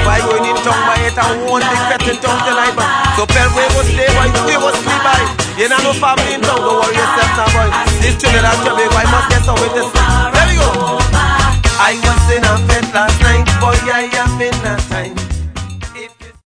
Why going in town by it and one big pet in town tonight, man. So Pel, where was stay, boy? Where was sleep by? You know no family in town, don't worry yourself now, boy. This Trinidad Jamaica, I must get some with this.